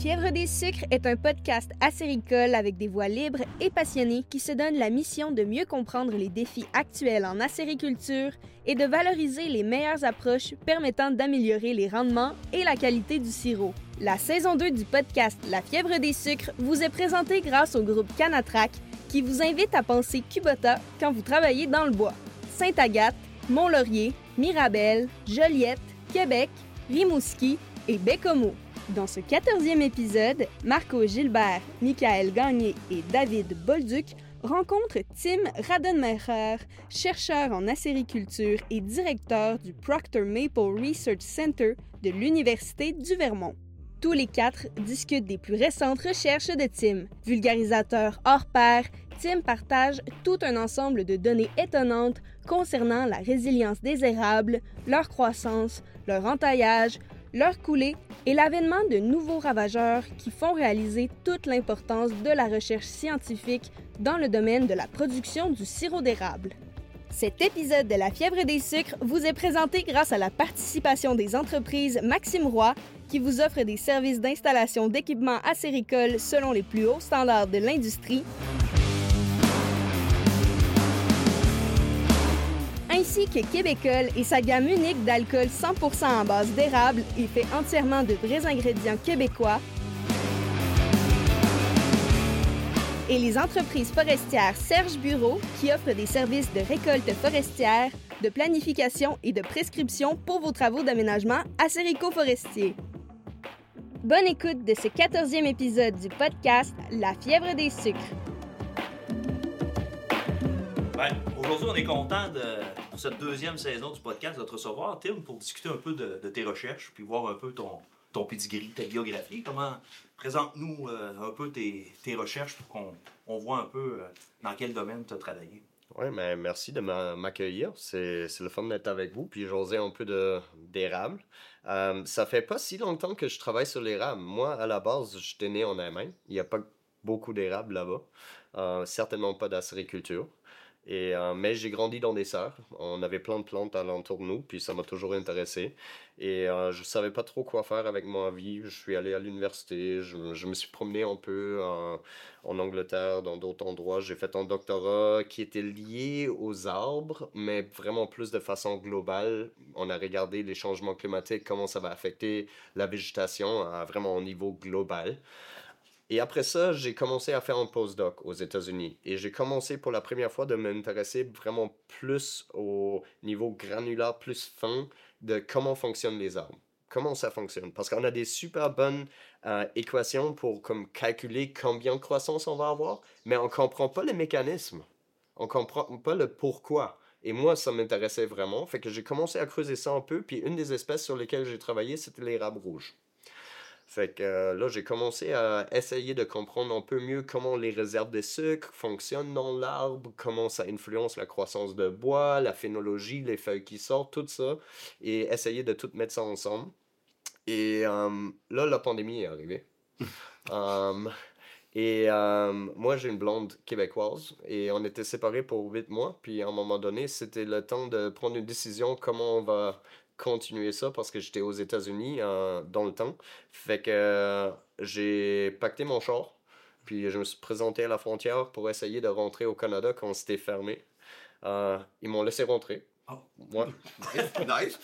Fièvre des sucres est un podcast acéricole avec des voix libres et passionnées qui se donnent la mission de mieux comprendre les défis actuels en acériculture et de valoriser les meilleures approches permettant d'améliorer les rendements et la qualité du sirop. La saison 2 du podcast La Fièvre des sucres vous est présentée grâce au groupe Canatrac qui vous invite à penser Kubota quand vous travaillez dans le bois. Sainte-Agathe, Mont-Laurier, Mirabel, Joliette, Québec, Rimouski et Bécomo. Dans ce 14e épisode, Marco Gilbert, Michael Gagné et David Bolduc rencontrent Tim Radenmacher, chercheur en acériculture et directeur du Proctor Maple Research Center de l'Université du Vermont. Tous les quatre discutent des plus récentes recherches de Tim. Vulgarisateur hors pair, Tim partage tout un ensemble de données étonnantes concernant la résilience des érables, leur croissance, leur entaillage, leur coulée et l'avènement de nouveaux ravageurs qui font réaliser toute l'importance de la recherche scientifique dans le domaine de la production du sirop d'érable. Cet épisode de La Fièvre des sucres vous est présenté grâce à la participation des entreprises Maxime Roy, qui vous offre des services d'installation d'équipements acéricoles selon les plus hauts standards de l'industrie, ainsi que Québécois et sa gamme unique d'alcool 100% en base d'érable et fait entièrement de vrais ingrédients québécois, et les entreprises forestières Serge Bureau qui offrent des services de récolte forestière, de planification et de prescription pour vos travaux d'aménagement acérico-forestier. Bonne écoute de ce 14e épisode du podcast La Fièvre des sucres. Aujourd'hui, on est content pour cette deuxième saison du podcast de te recevoir, Tim, pour discuter un peu de tes recherches, puis voir un peu ton pedigree, ta biographie. Présente-nous un peu tes recherches pour qu'on voit un peu dans quel domaine tu as travaillé. Oui, mais merci de m'accueillir. C'est le fun d'être avec vous, puis j'osais un peu d'érable. Ça fait pas si longtemps que je travaille sur l'érable. Moi, à la base, j'étais né en Allemagne. Il n'y a pas beaucoup d'érables là-bas. Certainement pas d'acériculture. Mais j'ai grandi dans des serres. On avait plein de plantes alentour de nous, puis ça m'a toujours intéressé. Et je savais pas trop quoi faire avec ma vie. Je suis allé à l'université, je me suis promené un peu en Angleterre, dans d'autres endroits. J'ai fait un doctorat qui était lié aux arbres, mais vraiment plus de façon globale. On a regardé les changements climatiques, comment ça va affecter la végétation vraiment au niveau global. Et après ça, j'ai commencé à faire un postdoc aux États-Unis. Et j'ai commencé pour la première fois de m'intéresser vraiment plus au niveau granulaire, plus fin, de comment fonctionnent les arbres. Comment ça fonctionne. Parce qu'on a des super bonnes équations pour comme, calculer combien de croissance on va avoir, mais on ne comprend pas les mécanismes. On ne comprend pas le pourquoi. Et moi, ça m'intéressait vraiment. Fait que j'ai commencé à creuser ça un peu. Puis une des espèces sur lesquelles j'ai travaillé, c'était l'érable rouge. Fait que là, j'ai commencé à essayer de comprendre un peu mieux comment les réserves de sucre fonctionnent dans l'arbre, comment ça influence la croissance de bois, la phénologie, les feuilles qui sortent, tout ça, et essayer de tout mettre ça ensemble. Et là, la pandémie est arrivée. Moi, j'ai une blonde québécoise et on était séparés pour 8 mois. Puis à un moment donné, c'était le temps de prendre une décision comment on va continuer ça parce que j'étais aux États-Unis dans le temps. Fait que j'ai pacté mon char. Puis je me suis présenté à la frontière pour essayer de rentrer au Canada quand c'était fermé. Ils m'ont laissé rentrer. Oh, Ouais. Nice!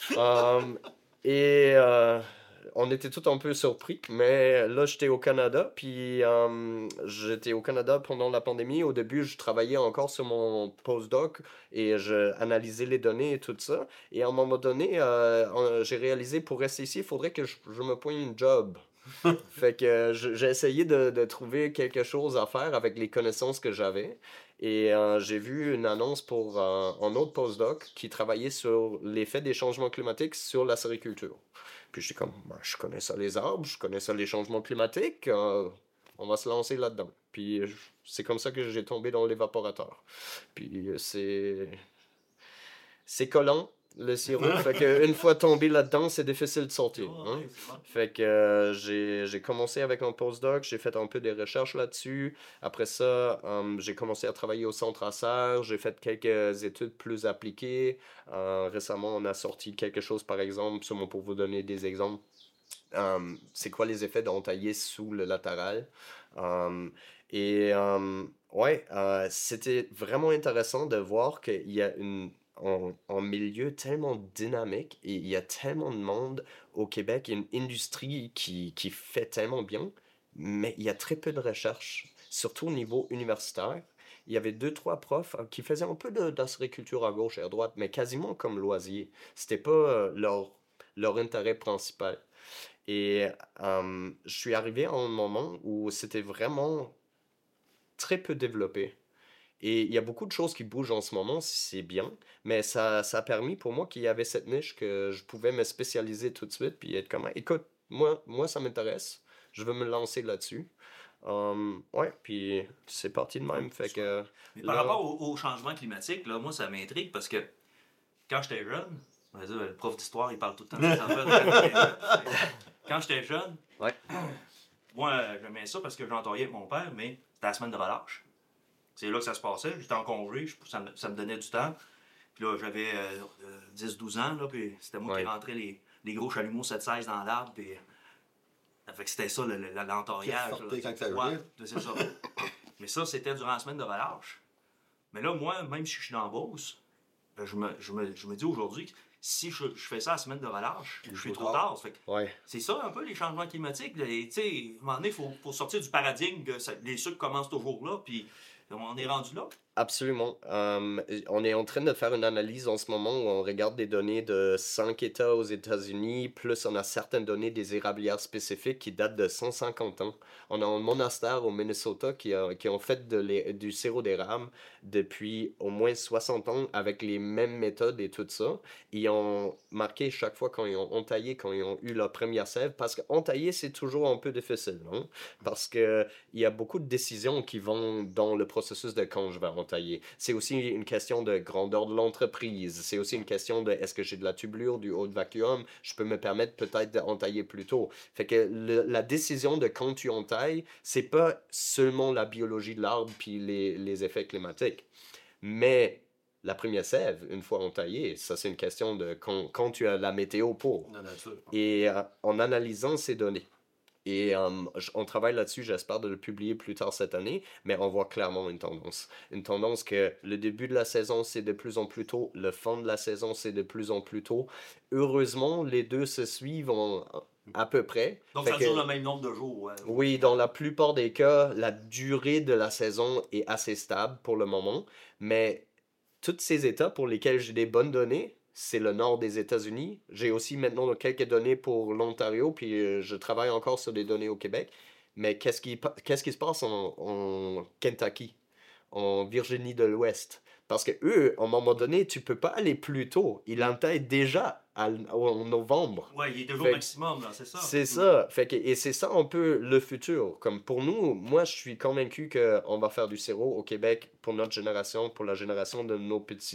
On était tous un peu surpris, mais là, j'étais au Canada, puis j'étais au Canada pendant la pandémie. Au début, je travaillais encore sur mon postdoc et je analysais les données et tout ça. Et à un moment donné, j'ai réalisé, pour rester ici, il faudrait que je me poigne une job. Fait que j'ai essayé de trouver quelque chose à faire avec les connaissances que j'avais. Et j'ai vu une annonce pour un autre postdoc qui travaillait sur l'effet des changements climatiques sur la sériculture. Puis j'étais comme, je connais ça les arbres, je connais ça les changements climatiques, on va se lancer là-dedans. Puis c'est comme ça que j'ai tombé dans l'évaporateur. Puis c'est collant, le sirop. Fait qu'une fois tombé là-dedans, c'est difficile de sortir. Hein? Fait que j'ai commencé avec un postdoc, j'ai fait un peu des recherches là-dessus. Après ça, j'ai commencé à travailler au centre à serre, j'ai fait quelques études plus appliquées. Récemment, on a sorti quelque chose, par exemple, pour vous donner des exemples. c'est quoi les effets d'entailler sous le latéral. Ouais, c'était vraiment intéressant de voir qu'il y a un milieu tellement dynamique et il y a tellement de monde au Québec, une industrie qui fait tellement bien, mais il y a très peu de recherche, surtout au niveau universitaire. Il y avait deux, trois profs qui faisaient un peu d'agriculture à gauche et à droite, mais quasiment comme loisir. C'était pas leur intérêt principal. Et je suis arrivé à un moment où c'était vraiment très peu développé. Et il y a beaucoup de choses qui bougent en ce moment, c'est bien, mais ça a permis pour moi qu'il y avait cette niche que je pouvais me spécialiser tout de suite, puis être comme, écoute, moi ça m'intéresse, je veux me lancer là-dessus. Ouais, puis c'est parti de même, fait que Mais par là, rapport au changement climatique, là, moi, ça m'intrigue parce que quand j'étais jeune, on va dire, le prof d'histoire, il parle tout le temps des affaires. Quand j'étais jeune, ouais, moi, j'aimais ça parce que j'entendais avec mon père, mais c'était la semaine de relâche. C'est là que ça se passait. J'étais en congé, ça me donnait du temps. Puis là, j'avais 10-12 ans, là, puis c'était moi qui ouais, rentrais les gros chalumeaux 7-16 dans l'arbre, puis fait que c'était ça, l'entaillage. Qui ressortait quand ça Ouais, jouait. c'est ça. Mais ça, c'était durant la semaine de relâche. Mais là, moi, même si je suis dans la Beauce, ben, je me dis aujourd'hui que si je fais ça la semaine de relâche, je suis trop tard. Fait que ouais. c'est ça un peu les changements climatiques. Tu sais, à un moment donné, il faut sortir du paradigme que les sucres commencent toujours là, puis on est rendu là. Absolument. On est en train de faire une analyse en ce moment où on regarde des données de 5 États aux États-Unis, plus on a certaines données des érablières spécifiques qui datent de 150 ans. On a un monastère au Minnesota qui ont fait du sirop d'érable depuis au moins 60 ans avec les mêmes méthodes et tout ça. Ils ont marqué chaque fois quand ils ont entaillé, quand ils ont eu leur première sève, parce qu'entailler, c'est toujours un peu difficile, non? Parce que il y a beaucoup de décisions qui vont dans le processus de quand je vais entailler. C'est aussi une question de grandeur de l'entreprise. C'est aussi une question de est-ce que j'ai de la tubulure, du haut de vacuum, je peux me permettre peut-être d'entailler plus tôt. Fait que la décision de quand tu entailles, c'est pas seulement la biologie de l'arbre puis les effets climatiques. Mais la première sève, une fois entaillée, ça c'est une question de quand tu as la météo pour. La nature. Et en analysant ces données, et on travaille là-dessus, j'espère de le publier plus tard cette année, mais on voit clairement une tendance. Une tendance que le début de la saison, c'est de plus en plus tôt, le fin de la saison, c'est de plus en plus tôt. Heureusement, les deux se suivent à peu près. Donc, Fait ça que, dure le même nombre de jours. Ouais. oui, dans la plupart des cas, la durée de la saison est assez stable pour le moment, mais tous ces États pour lesquels j'ai des bonnes données, c'est le nord des États-Unis. J'ai aussi maintenant quelques données pour l'Ontario, puis je travaille encore sur des données au Québec. Mais qu'est-ce qui se passe en Kentucky, en Virginie de l'Ouest? Parce que eux, à un moment donné, tu peux pas aller plus tôt. Ils entaillent déjà en novembre. Ouais, il est toujours Fait- maximum, là, c'est ça. C'est ça. Et c'est ça un peu le futur. Comme pour nous, moi, je suis convaincu qu'on va faire du sirop au Québec pour notre génération, pour la génération de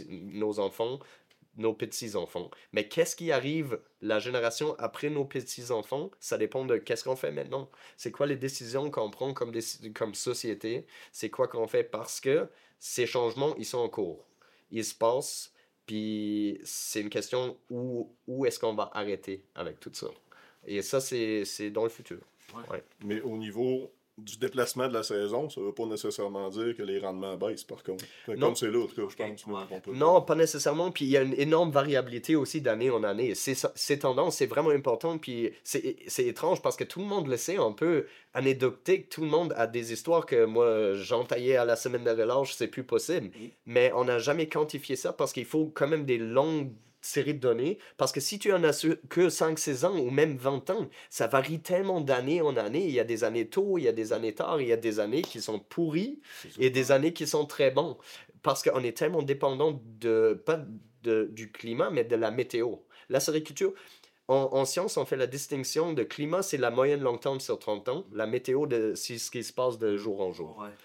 nos enfants, nos petits-enfants. Mais qu'est-ce qui arrive la génération après nos petits-enfants? Ça dépend de qu'est-ce qu'on fait maintenant. C'est quoi les décisions qu'on prend comme société? C'est quoi qu'on fait? Parce que ces changements, ils sont en cours. Ils se passent, puis c'est une question où est-ce qu'on va arrêter avec tout ça? Et ça, c'est dans le futur. Ouais. Mais au niveau du déplacement de la saison, ça ne veut pas nécessairement dire que les rendements baissent, par contre. Fait que Non. comme c'est là, en tout cas, je pense. Ouais. on peut- Non, pas nécessairement. Puis il y a une énorme variabilité aussi d'année en année. Ces tendances, c'est vraiment important. Puis c'est étrange parce que tout le monde le sait, un peu anecdotique. Tout le monde a des histoires que moi, j'entaillais à la semaine de relâche, c'est plus possible. Mais on n'a jamais quantifié ça parce qu'il faut quand même des longues séries de données. Parce que si tu en as que 5-6 ans ou même 20 ans, ça varie tellement d'année en année. Il y a des années tôt, il y a des années tard, il y a des années qui sont pourries et des années qui sont très bons. Parce qu'on est tellement dépendant pas du climat, mais de la météo. La sériculture, en science, on fait la distinction de climat, c'est la moyenne long terme sur 30 ans. La météo, c'est ce qui se passe de jour en jour. Ouais.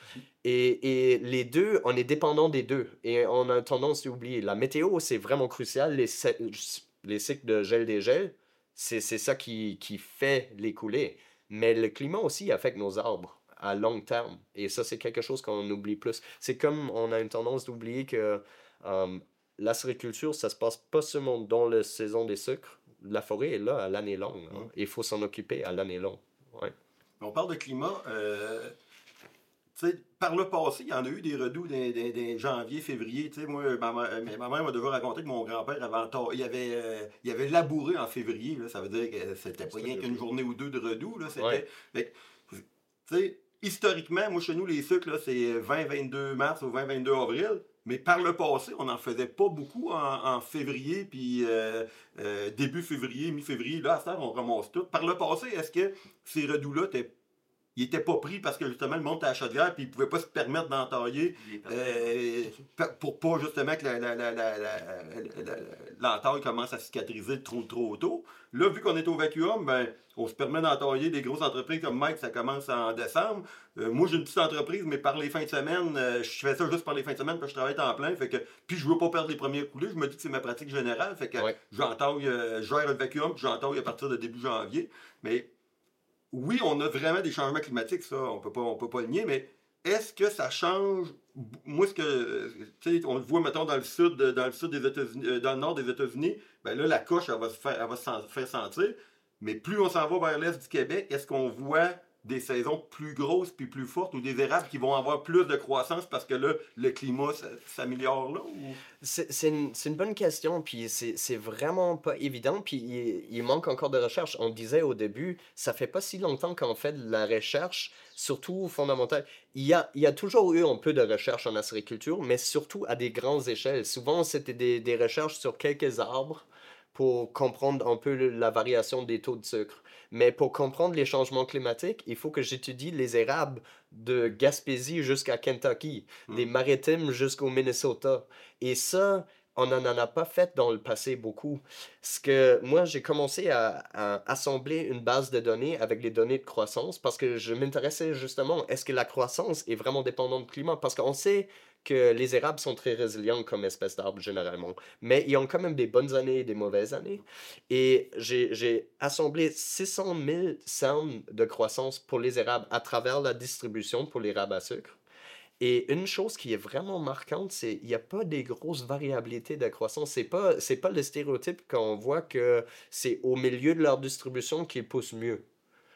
Et les deux, on est dépendant des deux. Et on a tendance à oublier. La météo, c'est vraiment crucial. Les cycles de gel-dégel, c'est ça qui fait les coulées. Mais le climat aussi affecte nos arbres à long terme. Et ça, c'est quelque chose qu'on oublie plus. C'est comme on a une tendance d'oublier que l'acériculture, ça se passe pas seulement dans la saison des sucres, la forêt est là à l'année longue. Hein. Il faut s'en occuper à l'année longue. Ouais. On parle de climat. Tu sais, par le passé, il y en a eu des redoux des janvier, février. Tu sais, moi, ma mère m'a déjà raconté que mon grand-père il avait labouré en février. Là, ça veut dire que c'était pas rien qu'une journée ou deux de redoux. Là, c'était, tu sais, historiquement, moi, chez nous, les sucres, là, c'est 20-22 mars ou 20-22 avril. Mais par le passé, on n'en faisait pas beaucoup en février, puis début février, mi-février. Là, à cette heure, on ramasse tout. Par le passé, est-ce que ces redoux-là ils n'étaient pas pris parce que justement le monde était à la chaudière puis ils ne pouvaient pas se permettre d'entailler pour pas justement que l'entaille commence à cicatriser trop tôt. Là, vu qu'on est au vacuum, ben, on se permet d'entailler des grosses entreprises comme Mike, ça commence en décembre. Moi, j'ai une petite entreprise, mais par les fins de semaine, je fais ça juste par les fins de semaine parce que je travaille temps plein. Fait que, puis je veux pas perdre les premiers coulées. Je me dis que c'est ma pratique générale. Fait que j'entaille, je gère le vacuum puis j'entaille à partir de début janvier. Mais oui, on a vraiment des changements climatiques, ça, on peut pas le nier, mais est-ce que ça change? Moi, tu sais, on le voit, mettons, dans le sud des États-Unis, dans le nord des États-Unis, ben là, la coche, elle va se faire sentir. Mais plus on s'en va vers l'est du Québec, est-ce qu'on voit des saisons plus grosses puis plus fortes ou des érables qui vont avoir plus de croissance parce que là, le climat s'améliore là? Ou... C'est une bonne question, puis c'est vraiment pas évident, puis il manque encore de recherche. On disait au début, ça fait pas si longtemps qu'on fait de la recherche, surtout fondamentale. Il y a toujours eu un peu de recherche en acériculture, mais surtout à des grandes échelles. Souvent, c'était des recherches sur quelques arbres pour comprendre un peu la variation des taux de sucre. Mais pour comprendre les changements climatiques, il faut que j'étudie les érables de Gaspésie jusqu'à Kentucky, des maritimes jusqu'au Minnesota. Et ça, on n'en a pas fait dans le passé beaucoup. Ce que moi, j'ai commencé à assembler une base de données avec les données de croissance parce que je m'intéressais justement, est-ce que la croissance est vraiment dépendante du climat? Parce qu'on sait que les érables sont très résilients comme espèce d'arbre généralement, mais ils ont quand même des bonnes années et des mauvaises années. Et j'ai assemblé 600 000 cernes de croissance pour les érables à travers la distribution pour l'érable à sucre. Et une chose qui est vraiment marquante, c'est qu'il n'y a pas des grosses variabilités de croissance. C'est pas le stéréotype qu'on voit que c'est au milieu de leur distribution qu'ils poussent mieux.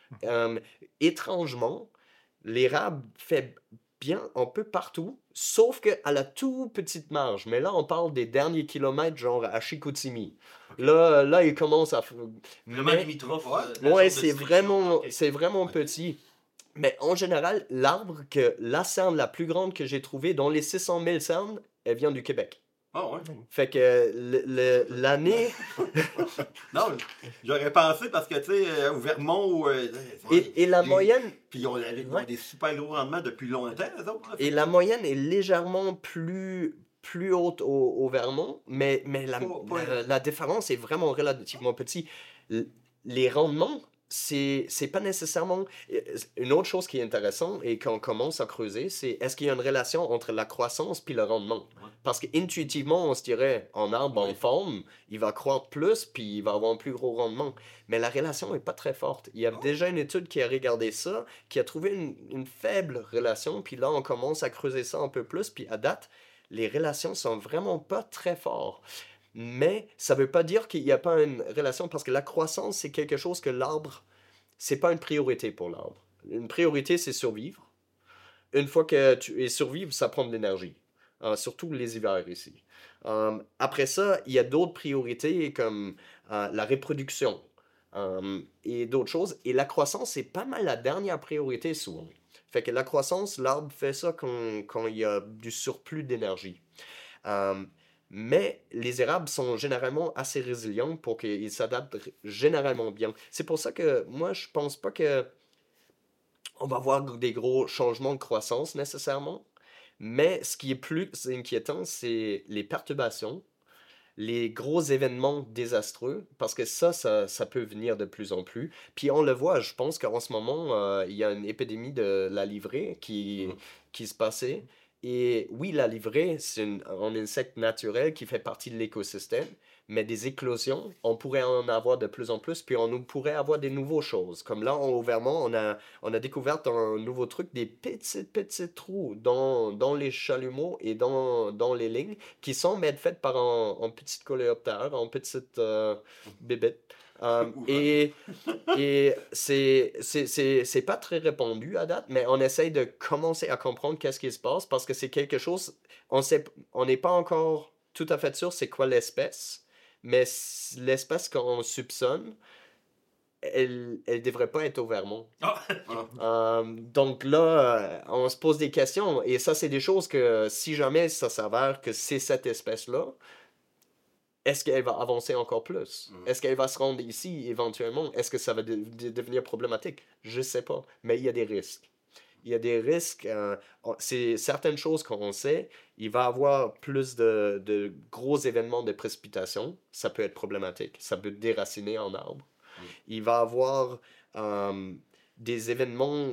Étrangement, l'érable fait bien un peu partout, sauf qu'à la toute petite marge. Mais là, on parle des derniers kilomètres, genre à Chicoutimi. Là, il commence à... Vraiment limitrophe. Ouais, c'est vraiment petit. Mais en général, la cerne la plus grande que j'ai trouvée, dans les 600 000 cernes, elle vient du Québec. Ah ouais? Fait que l'année... Non, j'aurais pensé parce que, tu sais, au Vermont... et la moyenne... Puis ils ont des super gros rendements depuis longtemps, les autres. Là, et la moyenne est légèrement plus haute au Vermont, mais la différence est vraiment relativement petite. Les rendements... c'est pas nécessairement... Une autre chose qui est intéressante et qu'on commence à creuser, c'est est-ce qu'il y a une relation entre la croissance puis le rendement? Parce qu'intuitivement, on se dirait, en arbre en forme, il va croître plus puis il va avoir un plus gros rendement. Mais la relation n'est pas très forte. Il y a déjà une étude qui a regardé ça, qui a trouvé une faible relation, puis là, on commence à creuser ça un peu plus, puis à date, les relations sont vraiment pas très fortes. Mais ça ne veut pas dire qu'il n'y a pas une relation, parce que la croissance, c'est quelque chose que l'arbre, c'est pas une priorité pour l'arbre. Une priorité, c'est survivre. Une fois que tu es survivre, ça prend de l'énergie. Surtout les hivers ici. Après ça, il y a d'autres priorités comme la reproduction et d'autres choses. Et la croissance, c'est pas mal la dernière priorité souvent. Fait que la croissance, l'arbre fait ça quand il y a du surplus d'énergie. Mais les érables sont généralement assez résilients pour qu'ils s'adaptent généralement bien. C'est pour ça que moi, je pense pas que on va voir des gros changements de croissance nécessairement. Mais ce qui est plus inquiétant, c'est les perturbations, les gros événements désastreux, parce que ça peut venir de plus en plus. Puis on le voit, je pense qu'en ce moment, il y a une épidémie de la livrée qui se passait. Et oui, la livrée, c'est un insecte naturel qui fait partie de l'écosystème, mais des éclosions, on pourrait en avoir de plus en plus, puis on pourrait avoir des nouvelles choses. Comme là, au Vermont, on a découvert un nouveau truc, des petits trous dans les chalumeaux et dans les lignes, qui sont faites par un petit coléoptère, un petit bébête. Et c'est pas très répandu à date, mais on essaye de commencer à comprendre qu'est-ce qui se passe parce que c'est quelque chose, on n'est pas encore tout à fait sûr c'est quoi l'espèce, mais l'espèce qu'on soupçonne, elle devrait pas être au Vermont. Donc là, on se pose des questions et ça, c'est des choses que si jamais ça s'avère que c'est cette espèce-là, est-ce qu'elle va avancer encore plus? Est-ce qu'elle va se rendre ici éventuellement? Est-ce que ça va devenir problématique? Je sais pas, mais il y a des risques. Il y a des risques. C'est certaines choses qu'on sait. Il va y avoir plus de gros événements de précipitation. Ça peut être problématique. Ça peut déraciner en arbre. Il va y avoir des événements,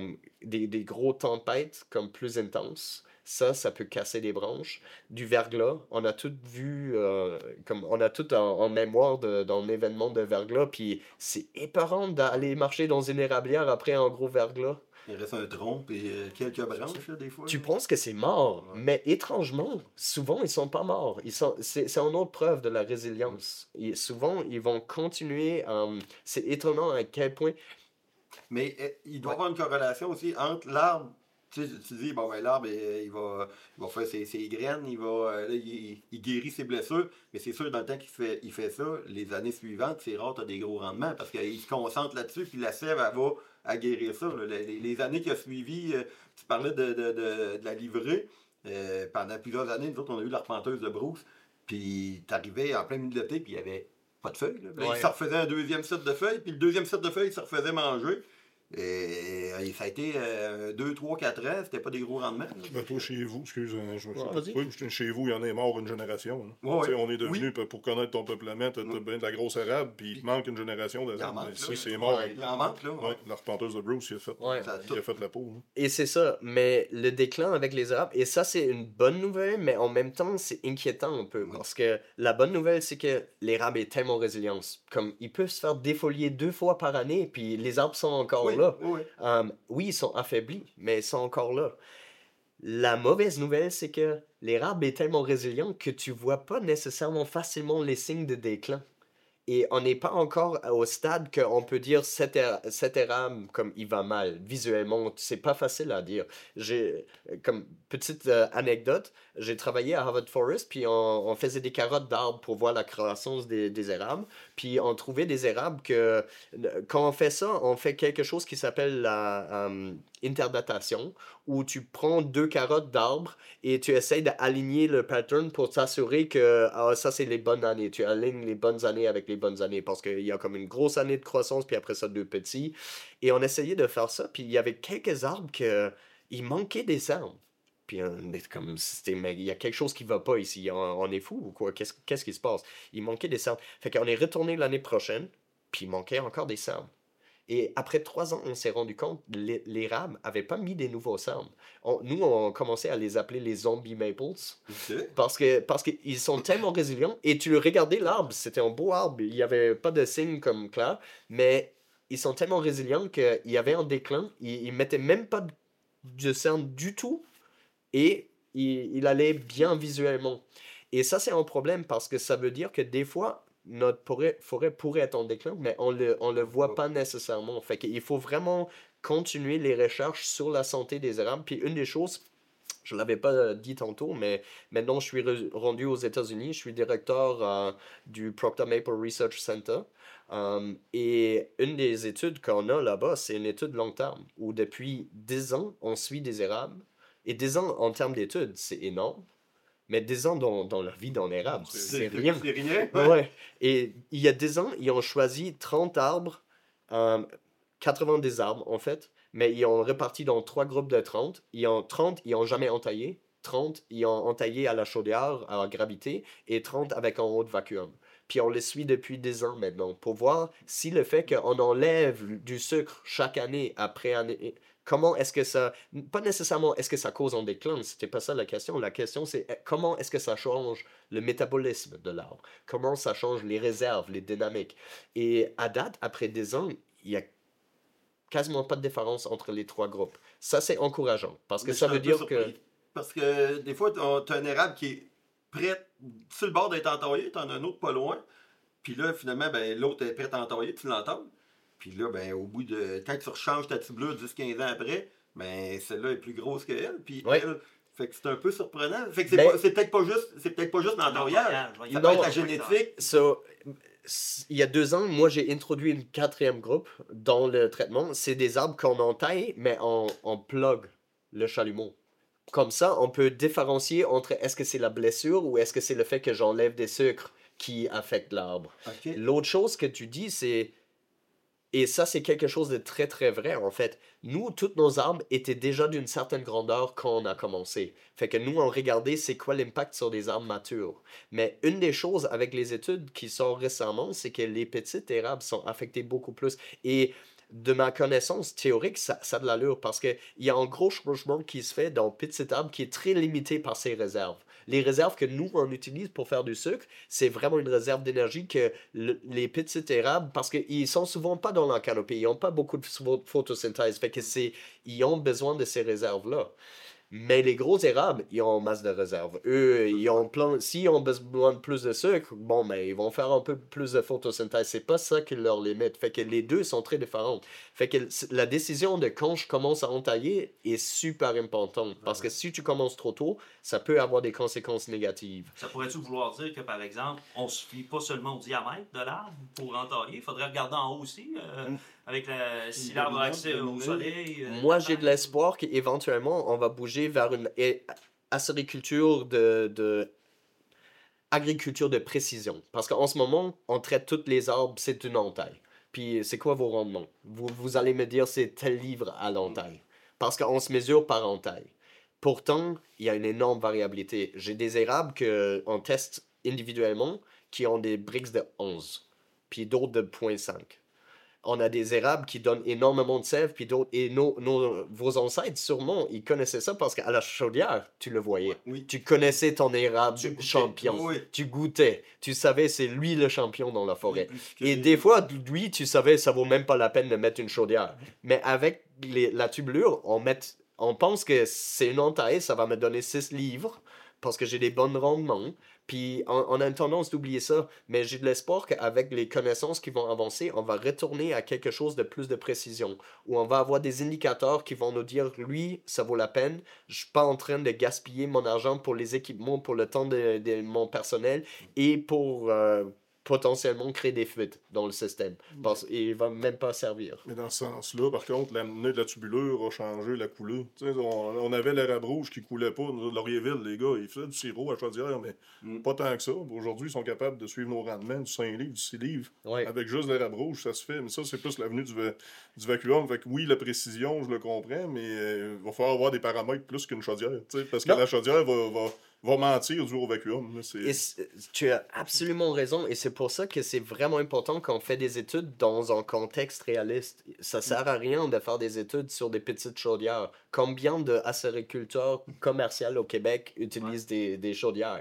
des gros tempêtes comme plus intenses. Ça peut casser des branches. Du verglas, on a tout vu, comme on a tout en mémoire d'un événement de verglas, puis c'est épeurant d'aller marcher dans une érablière après un gros verglas. Il reste un tronc et quelques branches, là, des fois. Tu penses que c'est mort, mais étrangement, souvent, ils sont pas morts. C'est une autre preuve de la résilience. Et souvent, ils vont continuer. C'est étonnant à quel point... Mais il doit y avoir une corrélation aussi entre l'arbre. Tu sais, tu dis, bon, ben, l'arbre, il va faire ses graines, il guérit ses blessures, mais c'est sûr, dans le temps qu'il fait ça, les années suivantes, c'est rare, tu as des gros rendements, parce qu'il se concentre là-dessus, puis la sève, elle va à guérir ça. Là. Les années qui ont suivi, tu parlais de la livrée, pendant plusieurs années, nous autres, on a eu l'arpenteuse de brousse, puis tu arrivais en plein milieu de l'été, puis il n'y avait pas de feuilles. Là. Là, il se refaisait un deuxième set de feuilles, puis le deuxième set de feuilles, il se refaisait manger. Et ça a été 2, 3, 4 ans, c'était pas des gros rendements. Ben, toi, chez vous, excuse, vas-y. oui, chez vous, il y en a mort une génération. Ouais. On est devenu, pour connaître ton peuplement, t'as bien de la grosse arabe, puis il te manque une génération de c'est mort. Il en manque, là. Ouais, l'arpenteuse de Bruce, il a fait la peau. Hein. Et c'est ça, mais le déclin avec les arabes, et ça c'est une bonne nouvelle, mais en même temps c'est inquiétant un peu, parce que la bonne nouvelle c'est que l'érable est tellement résilient, comme il peut se faire défolier 2 fois par année, puis les arbres sont encore là. Oui, ils sont affaiblis, mais ils sont encore là. La mauvaise nouvelle, c'est que l'érable est tellement résilient que tu vois pas nécessairement facilement les signes de déclin. Et on n'est pas encore au stade qu'on peut dire cet érable comme il va mal. Visuellement, c'est pas facile à dire. Comme petite anecdote, j'ai travaillé à Harvard Forest, puis on faisait des carottes d'arbres pour voir la croissance des érables. Puis on trouvait des érables que, quand on fait ça, on fait quelque chose qui s'appelle la interdatation, où tu prends 2 carottes d'arbres et tu essaies d'aligner le pattern pour t'assurer que ça c'est les bonnes années. Tu alignes les bonnes années avec les bonnes années parce qu'il y a comme une grosse année de croissance puis après ça 2 petits. Et on essayait de faire ça puis il y avait quelques arbres il manquait des arbres. Puis on est comme, mais il y a quelque chose qui va pas ici. On est fou ou quoi? Qu'est-ce qui se passe? Il manquait des arbres. Fait qu'on est retourné l'année prochaine puis il manquait encore des arbres. Et après 3 ans, on s'est rendu compte que l'érable n'avait pas mis des nouveaux arbres. Nous, on commençait à les appeler les zombie maples. Okay. Parce qu'ils sont tellement résilients. Et tu regardais l'arbre, c'était un beau arbre. Il n'y avait pas de signe comme clair. Mais ils sont tellement résilients qu'il y avait un déclin. Ils ne mettaient même pas de cerne du tout. Et il allait bien visuellement. Et ça, c'est un problème parce que ça veut dire que des fois, notre forêt pourrait être en déclin, mais on le voit pas nécessairement. Fait qu'il faut vraiment continuer les recherches sur la santé des érables. Puis une des choses, je l'avais pas dit tantôt, mais maintenant je suis rendu aux États-Unis, je suis directeur du Proctor Maple Research Center. Et une des études qu'on a là-bas, c'est une étude long terme, où depuis 10 ans, on suit des érables. Et 10 ans en termes d'études, c'est énorme. Mais 10 ans dans la vie d'un érable, c'est rien. C'est rien. Ouais. Et il y a 10 ans, ils ont choisi 30 arbres, 90 arbres en fait, mais ils ont réparti dans 3 groupes de 30. 30, ils n'ont jamais entaillé. 30, ils ont entaillé à la chaudière, à la gravité, et 30 avec un haut vacuum. Puis on les suit depuis 10 ans maintenant, pour voir si le fait qu'on enlève du sucre chaque année après année, comment est-ce que ça... Pas nécessairement est-ce que ça cause un déclin, c'était pas ça la question. La question, c'est comment est-ce que ça change le métabolisme de l'arbre? Comment ça change les réserves, les dynamiques? Et à date, après 10 ans, il y a quasiment pas de différence entre les 3 groupes. Ça, c'est encourageant, parce que Mais ça je suis veut un peu dire que... surpris. Parce que des fois, tu as un érable qui est prêt sur le bord d'être entaillé, tu en as un autre pas loin. Puis là, finalement, ben, l'autre est prêt à entailler, tu l'entends. Puis là, ben, au bout de. Quand tu rechanges ta tubulure 10-15 ans après, ben, celle-là est plus grosse qu'elle. Puis Ouais. elle. Fait que c'est un peu surprenant. Fait que c'est, Ben- c'est peut-être pas juste l'entaillage. Ça peut être la génétique. So, il y a 2 ans, moi, j'ai introduit une 4e groupe dans le traitement. C'est des arbres qu'on entaille, mais on plug le chalumeau. Comme ça, on peut différencier entre est-ce que c'est la blessure ou est-ce que c'est le fait que j'enlève des sucres qui affectent l'arbre. OK. L'autre chose que tu dis, c'est... Et ça, c'est quelque chose de très, très vrai, en fait. Nous, toutes nos arbres étaient déjà d'une certaine grandeur quand on a commencé. Fait que nous, on regardait c'est quoi l'impact sur des arbres matures. Mais une des choses avec les études qui sortent récemment, c'est que les petits érables sont affectés beaucoup plus. Et de ma connaissance théorique, ça a de l'allure parce qu'il y a un gros changement qui se fait dans petit arbre qui est très limité par ses réserves. Les réserves que nous, on utilise pour faire du sucre, c'est vraiment une réserve d'énergie que les petits érables, parce qu'ils sont souvent pas dans la canopée, ils n'ont pas beaucoup de photosynthèse, fait que ils ont besoin de ces réserves-là. Mais les gros érables, ils ont masse de réserves. Eux, s'ils ont besoin de plus de sucre, bon, ben, ils vont faire un peu plus de photosynthèse. C'est pas ça qui leur limite. Fait que les deux sont très différents. Fait que la décision de quand je commence à entailler est super importante. Parce que si tu commences trop tôt, ça peut avoir des conséquences négatives. Ça pourrait-tu vouloir dire que, par exemple, on se fie pas seulement au diamètre de l'arbre pour entailler? Il faudrait regarder en haut aussi, avec si l'arbre a accès au soleil. Moi, j'ai de l'espoir qu'éventuellement, on va bouger vers une acériculture de agriculture de précision. Parce qu'en ce moment, on traite tous les arbres, c'est une entaille. Puis, c'est quoi vos rendements? Vous allez me dire, c'est tel livre à l'entaille. Parce qu'on se mesure par entaille. Pourtant, il y a une énorme variabilité. J'ai des érables qu'on teste individuellement qui ont des briques de 11, puis d'autres de 0,5. On a des érables qui donnent énormément de sève, puis d'autres. Et vos ancêtres, sûrement, ils connaissaient ça parce qu'à la chaudière, tu le voyais. Oui. Tu connaissais ton érable Tu goûtais. champion. Oui. Tu goûtais. Tu savais, c'est lui le champion dans la forêt. Oui, Et des fois, lui, tu savais, ça vaut même pas la peine de mettre une chaudière. Mais avec la tubulure, on pense que c'est une entaille, ça va me donner 6 livres parce que j'ai des bons rendements. Puis on a une tendance d'oublier ça, mais j'ai de l'espoir qu'avec les connaissances qui vont avancer, on va retourner à quelque chose de plus de précision, où on va avoir des indicateurs qui vont nous dire, lui, ça vaut la peine, je suis pas en train de gaspiller mon argent pour les équipements, pour le temps de mon personnel et pour potentiellement créer des fuites dans le système. Parce qu'il va même pas servir. Mais dans ce sens-là, par contre, l'amener de la tubulure a changé la coulée. Tu sais, on avait l'érable rouge qui coulait pas. Nous, Laurierville, les gars, ils faisaient du sirop à chaudière, mais pas tant que ça. Aujourd'hui, ils sont capables de suivre nos rendements du 5 livres, du 6 livres. Ouais. Avec juste l'érable rouge, ça se fait. Mais ça, c'est plus l'avenue du vacuum. Fait que oui, la précision, je le comprends, mais il va falloir avoir des paramètres plus qu'une chaudière. Tu sais, parce que Non. la chaudière va mentir du au vacuum. Là, Et tu as absolument raison, et c'est pour ça que c'est vraiment important qu'on fait des études dans un contexte réaliste. Ça sert à rien de faire des études sur des petites chaudières. Combien d'acériculteurs commerciaux au Québec utilisent des chaudières?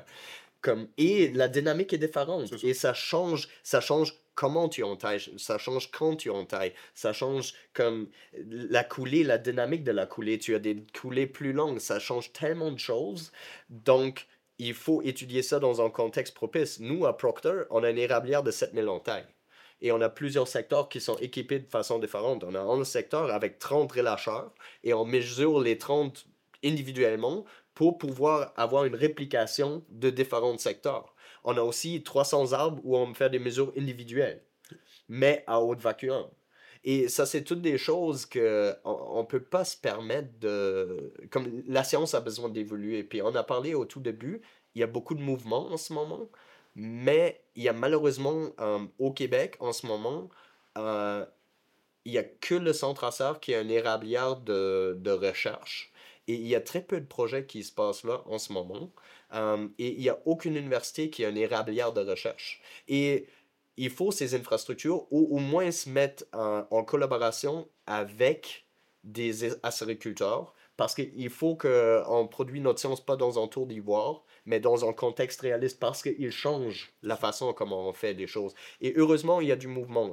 Et la dynamique est différente. C'est ça. Et ça change comment tu entailles, ça change quand tu entailles, ça change comme la coulée, la dynamique de la coulée. Tu as des coulées plus longues, ça change tellement de choses. Donc, il faut étudier ça dans un contexte propice. Nous, à Proctor, on a une érablière de 7000 entailles. Et on a plusieurs secteurs qui sont équipés de façon différente. On a un secteur avec 30 relâcheurs et on mesure les 30 individuellement pour pouvoir avoir une réplication de différents secteurs. On a aussi 300 arbres où on fait des mesures individuelles, mais à haute vacuum. Et ça, c'est toutes des choses qu'on ne peut pas se permettre de... Comme la science a besoin d'évoluer. Puis on a parlé au tout début, il y a beaucoup de mouvements en ce moment, mais il y a malheureusement au Québec en ce moment, il n'y a que le Centre Assar qui a une érablière de recherche. Et il y a très peu de projets qui se passent là en ce moment. Et il n'y a aucune université qui a une érablière de recherche. Et il faut ces infrastructures ou au moins se mettre en collaboration avec des acériculteurs parce qu'il faut qu'on produise notre science pas dans un tour d'ivoire, mais dans un contexte réaliste parce qu'il change la façon comment on fait les choses. Et heureusement, il y a du mouvement.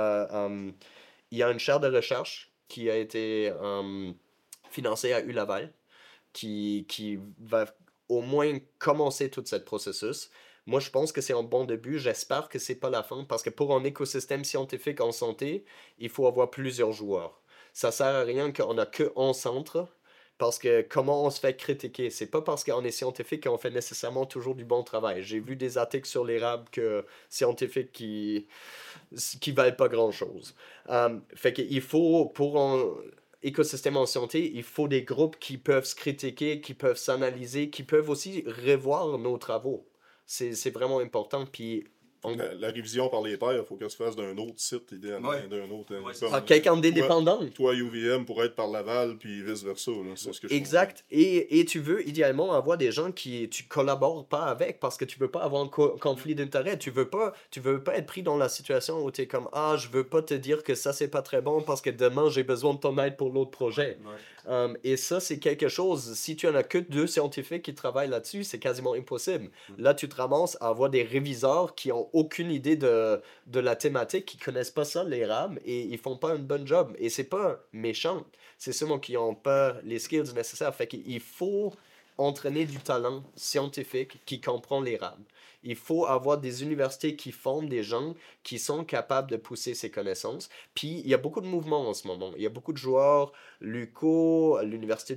Il y a une chaire de recherche qui a été financée à ULaval qui va au moins commencer tout ce processus. Moi, je pense que c'est un bon début. J'espère que c'est pas la fin parce que pour un écosystème scientifique en santé, il faut avoir plusieurs joueurs. Ça sert à rien qu'on a qu'un centre parce que comment on se fait critiquer? C'est pas parce qu'on est scientifique qu'on fait nécessairement toujours du bon travail. J'ai vu des articles sur l'érable scientifiques qui valent pas grand-chose. Fait qu'il faut, pour un écosystème en santé, il faut des groupes qui peuvent se critiquer, qui peuvent s'analyser, qui peuvent aussi revoir nos travaux. C'est vraiment important. Puis La révision par les pairs, il faut qu'elle se fasse d'un autre site, idéalement, d'un autre... quelqu'un d'indépendant. Toi, UVM pourrait être par Laval, puis vice-versa. C'est ce que je Exact. Et tu veux idéalement avoir des gens qui tu collabores pas avec parce que tu veux pas avoir un conflit d'intérêt. Tu veux pas être pris dans la situation où tu es comme « Ah, je veux pas te dire que ça, c'est pas très bon parce que demain, j'ai besoin de ton aide pour l'autre projet. » Et ça, c'est quelque chose, si tu en as que 2 scientifiques qui travaillent là-dessus, c'est quasiment impossible. Là, tu te ramasses à avoir des réviseurs qui ont aucune idée de la thématique, qui connaissent pas ça, les rames, et ils font pas un bon job. Et c'est pas méchant, c'est seulement qu'ils ont pas les skills nécessaires. Fait qu'il faut entraîner du talent scientifique qui comprend les rames. Il faut avoir des universités qui forment des gens qui sont capables de pousser ces connaissances. Puis, il y a beaucoup de mouvements en ce moment. Il y a beaucoup de joueurs, l'UQO, l'Université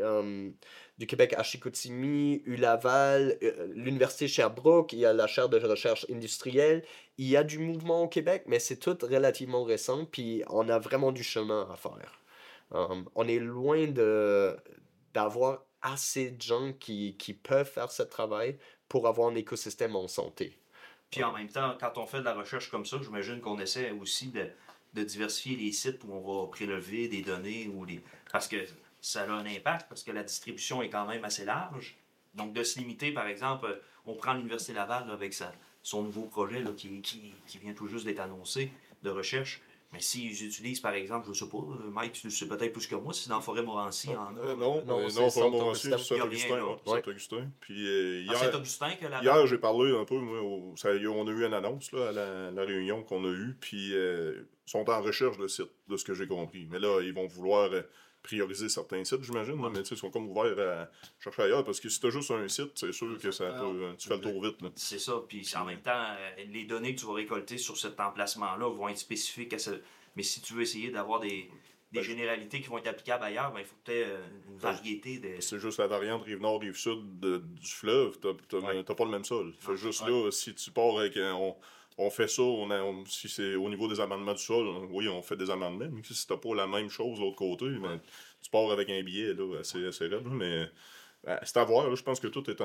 du Québec à Chicoutimi, ULaval, l'Université Sherbrooke, il y a la chaire de recherche industrielle. Il y a du mouvement au Québec, mais c'est tout relativement récent, puis on a vraiment du chemin à faire. On est loin d'avoir assez de gens qui peuvent faire ce travail pour avoir un écosystème en santé. Puis en même temps, quand on fait de la recherche comme ça, j'imagine qu'on essaie aussi de diversifier les sites où on va prélever des données parce que ça a un impact, parce que la distribution est quand même assez large. Donc de se limiter, par exemple, on prend l'Université Laval là, avec son nouveau projet là, qui vient tout juste d'être annoncé de recherche. Mais s'ils utilisent, par exemple, je sais pas, Mike, tu sais peut-être plus que moi, si c'est dans Forêt-Morancy. Non, Forêt-Morancy, c'est Saint-Augustin. Puis Saint-Augustin que hier, j'ai parlé un peu, moi, on a eu une annonce là, à la réunion qu'on a eue, puis ils sont en recherche de sites, de ce que j'ai compris. Mais là, ils vont vouloir prioriser certains sites, j'imagine, mais ils sont comme ouverts à chercher ailleurs, parce que si tu as juste un site, c'est sûr que tu fais le tour vite. Là. C'est ça, puis en même temps, les données que tu vas récolter sur cet emplacement-là vont être spécifiques mais si tu veux essayer d'avoir des généralités qui vont être applicables ailleurs, il faut peut-être une variété de... C'est juste la variante Rive-Nord, Rive-Sud du fleuve, t'as pas le même sol. Fait juste là, si tu pars avec... On fait ça, si c'est au niveau des amendements du sol, oui, on fait des amendements, mais si t'as pas la même chose de l'autre côté, tu pars avec un billet là, assez raide, mais c'est à voir, là, je pense que tout est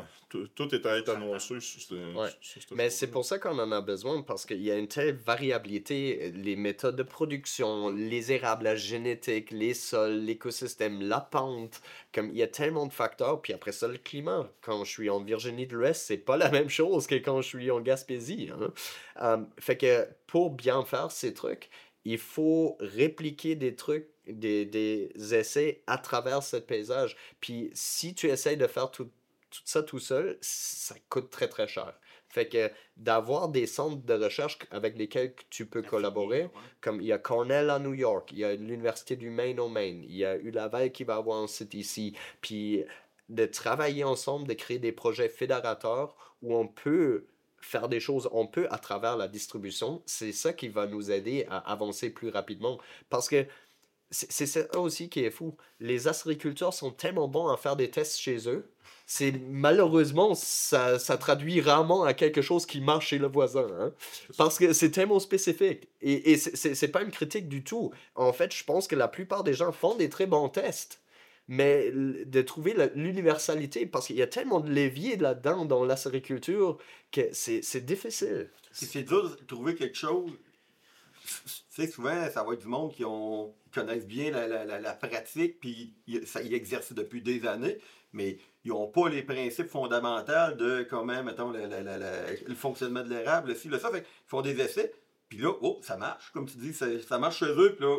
à être annoncé. Mais c'est pour ça qu'on en a besoin, parce qu'il y a une telle variabilité, les méthodes de production, les érables, la génétique, les sols, l'écosystème, la pente, comme il y a tellement de facteurs, puis après ça, le climat. Quand je suis en Virginie de l'Ouest, c'est pas la même chose que quand je suis en Gaspésie. Fait que pour bien faire ces trucs, il faut répliquer des trucs, des essais à travers ce paysage. Puis si tu essayes de faire tout ça tout seul, ça coûte très très cher. Fait que d'avoir des centres de recherche avec lesquels tu peux collaborer, comme il y a Cornell à New York, il y a l'Université du Maine au Maine, il y a ULaval qui va avoir un site ici, puis de travailler ensemble, de créer des projets fédérateurs où on peut faire des choses, on peut à travers la distribution, c'est ça qui va nous aider à avancer plus rapidement. Parce que c'est ça aussi qui est fou. Les acériculteurs sont tellement bons à faire des tests chez eux. Malheureusement, ça traduit rarement à quelque chose qui marche chez le voisin. Hein? Parce que c'est tellement spécifique. Et c'est pas une critique du tout. En fait, je pense que la plupart des gens font des très bons tests. Mais de trouver l'universalité, parce qu'il y a tellement de leviers là-dedans dans l'acériculture que c'est difficile. C'est dur de trouver quelque chose. Tu sais, souvent, ça va être du monde qui connaissent bien la pratique, puis ils exercent depuis des années, mais ils n'ont pas les principes fondamentaux de comment, mettons, le fonctionnement de l'érable, le ci, le ça. Fait qu'ils font des essais, puis là, ça marche, comme tu dis, ça marche chez eux, puis là,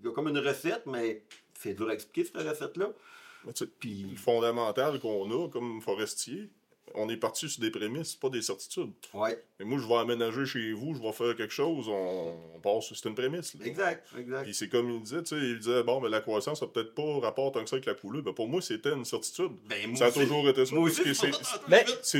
il y a comme une recette, mais c'est dur à expliquer, cette recette-là. Mais tu sais, Puis, le fondamental qu'on a comme forestier, on est parti sur des prémices, pas des certitudes. ouais, Et moi, je vais aménager chez vous, je vais faire quelque chose, on passe, c'est une prémisse. Là. exact. Puis c'est comme il disait, tu sais, il disait, bon, mais la croissance, ça n'a peut-être pas rapport tant que ça avec la couleur. Ben, pour moi, c'était une certitude. Ben, moi Ça a aussi. toujours été ça. Moi aussi, Parce que Mais c'est-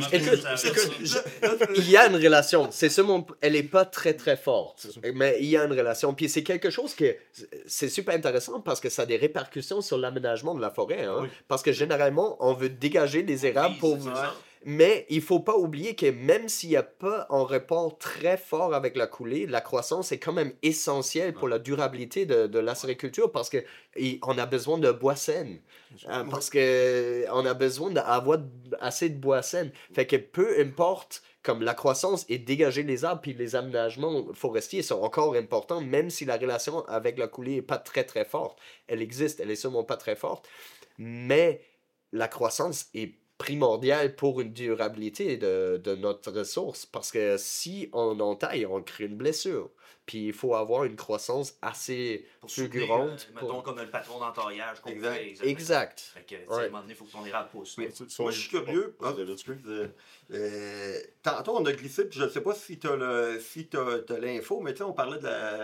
il y a une relation. C'est ça elle est pas très très forte, C'est ça. mais il y a une relation. Puis c'est quelque chose que c'est super intéressant parce que ça a des répercussions sur l'aménagement de la forêt. Hein? Oui. Parce que généralement, on veut dégager des érables Oui, pour. c'est ça. Mais il faut pas oublier que même s'il n'y a pas un rapport très fort avec la coulée, la croissance est quand même essentielle pour la durabilité de l'acériculture parce que on a besoin de bois sain. Parce que on a besoin d'avoir assez de bois sain. Fait que peu importe comme la croissance et dégager les arbres puis les aménagements forestiers sont encore importants même si la relation avec la coulée est pas très très forte. Elle existe, elle est sûrement pas très forte. Mais la croissance est primordiale pour une durabilité de notre ressource parce que si on entaille, on crée une blessure. Puis il faut avoir une croissance assez Pour soutenir, fulgurante. mettons comme le patron d'entaillage qu'on Exact. fait. Exact. Fait que, tu sais, Ouais. à un moment donné, il faut que ton érable pousse. Oui. tu sais, Moi, je suis curieux. Oh, Ah, David, excuse. Tantôt, on a glissé, puis je ne sais pas si tu as l'info, mais tu sais, on parlait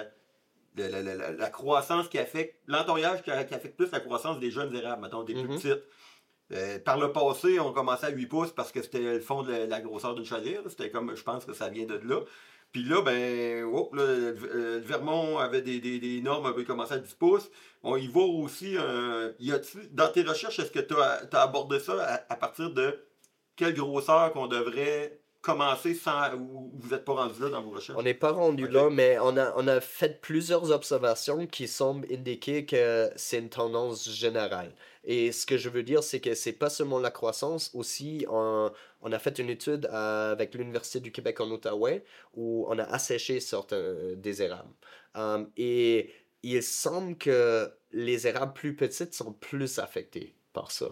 de la croissance qui affecte, l'entourage qui affecte plus la croissance des jeunes érables, mettons, des plus Mhm. petites. Par le passé, on commençait à 8 pouces parce que c'était le fond de la grosseur d'une chaudière. C'était comme, je pense que ça vient de là. Puis là, ben, le Vermont avait des normes, avait commencé à 10 pouces. On y voit aussi, dans tes recherches, est-ce que tu as abordé ça à partir de quelle grosseur qu'on devrait commencer sans, ou vous n'êtes pas rendu là dans vos recherches? On n'est pas rendu Ok. là, mais on a fait plusieurs observations qui semblent indiquer que c'est une tendance générale. Et ce que je veux dire, c'est que c'est pas seulement la croissance, aussi on a fait une étude avec l'Université du Québec en Outaouais où on a asséché certains des érables. Et il semble que les érables plus petites sont plus affectées par ça.